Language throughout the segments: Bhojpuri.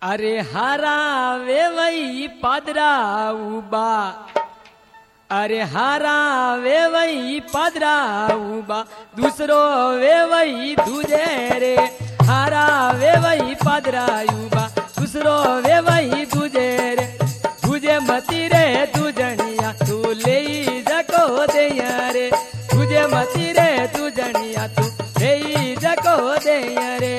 अरे हारावे वही पादरा उबा, अरे हारावे वही पादरा उबा, दूसरो वे वही दूजे रे। हारावे वही पादरा उबा, दूसरो वे वही दूजे रे। तुझे मती रे तुझनिया तू ले जको देया रे। तुझे मती रे तुझनिया तू ले जको देया रे।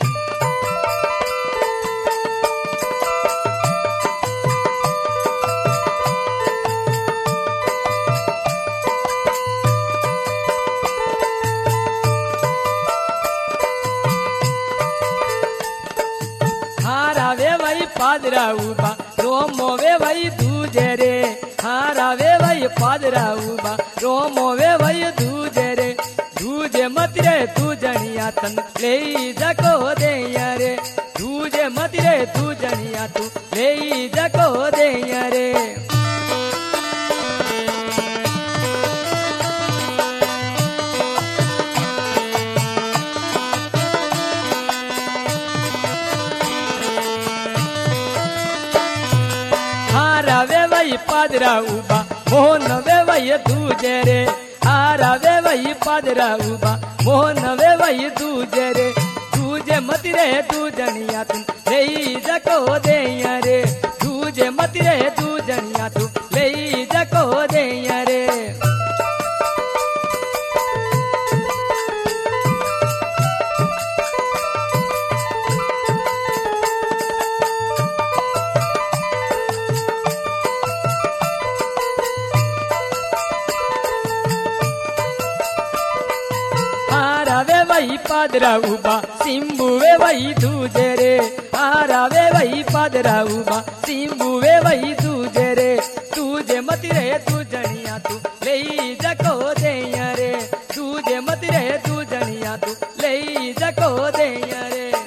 पादरा उबा रोमो वे वही दूजे रे। हारावे वही पादरा उबा रोमो वे वही दूजे रे। दूजे मत रे तू जनिया तन ले जको देया रे। दूजे मत रे तू जनिया तू ले जको देया रे। पादरा उबा मोहन वे वही दूजे रे। हारावे वही पादरा उबा मोहन वे वही दूजे रे। दूजे मत रे तू जनिया तू ले जको देया रे। दूजे मत रे तू जनिया तू ले जको देया रे। वही पादरा उबा सिंबू वे वही दूजे रे। हारावे वही पादरा उबा सिंबू वे वही दूजे रे। तुझे मत रे तू जनिया तू ले जको देया रे। तुझे मत रे तू जनिया तू ले जको देया रे।